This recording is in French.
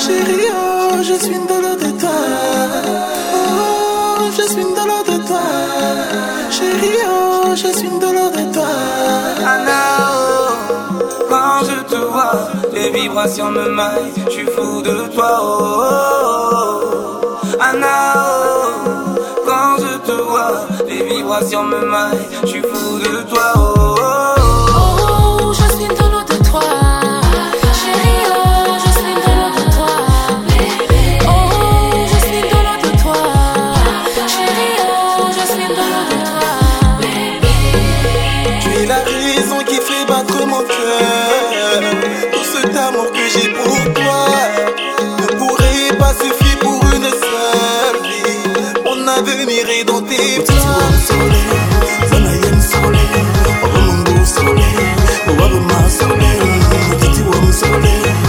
Chérie, oh, je suis une dolo de toi. Oh, je suis une dolo de toi. Chérie, oh, je suis une dolo de toi. Anna, oh, quand je te vois, les vibrations me maillent, je suis fou de toi. Oh, oh, oh. Anna, oh, quand je te vois, les vibrations me maillent, je suis fou de toi. Oh, oh, oh. Oh, je suis une dolo de toi. Chérie, oh, je suis une dolo de toi. Oh, je suis une dolo de toi. Chérie, oh, je suis une dolo de toi. Tu es la raison qui fait battre mon cœur. Tout cet amour que j'ai pour toi ne pourrait pas suffire pour une seule vie. Mon avenir est dans tes bras. Sole,